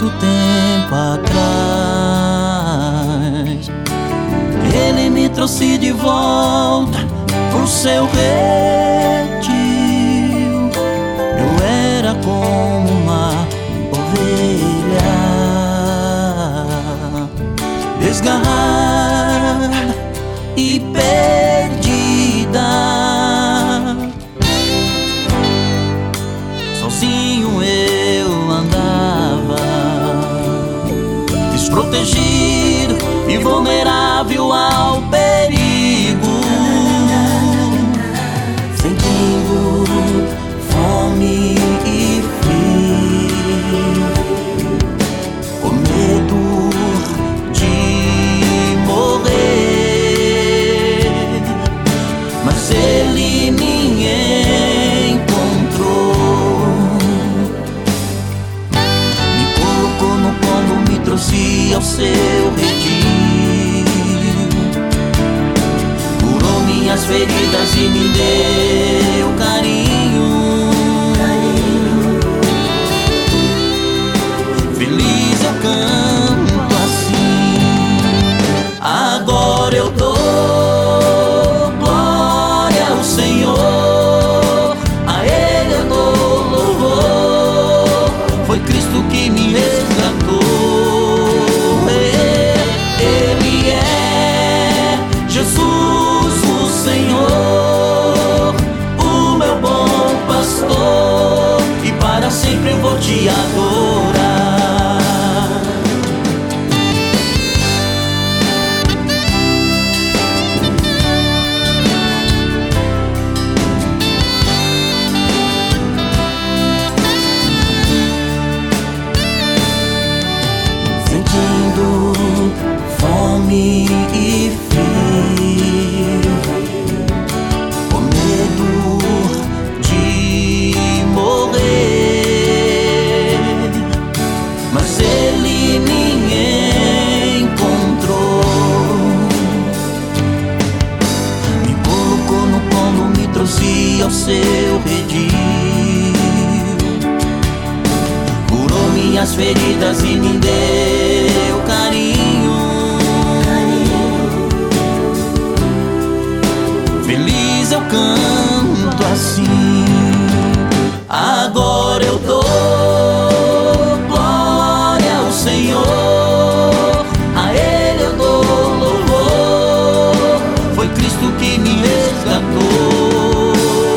muito tempo atrás. Ele me trouxe de volta pro seu redil. Eu era como uma ovelha desgarrada e perdida. Sozinho eu andava, desprotegido e vulnerável ao perigo, sentindo fome e frio, com medo de morrer. Mas ele me encontrou, me colocou no colo, me trouxe ao seu redil, curou minhas feridas e me deu carinho. Feliz eu canto assim, agora eu dou glória ao Senhor, a Ele eu dou louvor. Foi Cristo que me resgatou. Ele é Jesus, o Senhor, o meu bom pastor, e para sempre eu vou te adorar. Sentindo fome e frio, com medo de morrer, mas ele me encontrou, me colocou no colo, me trouxe ao seu redil, curou minhas feridas e me deu carinho. Feliz eu canto assim, agora eu dou glória ao Senhor, a Ele eu dou louvor. Foi Cristo que me resgatou.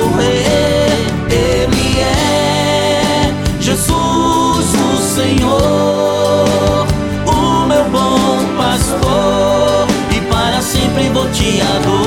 Ele é Jesus, o Senhor, o meu bom pastor, e para sempre vou te adorar.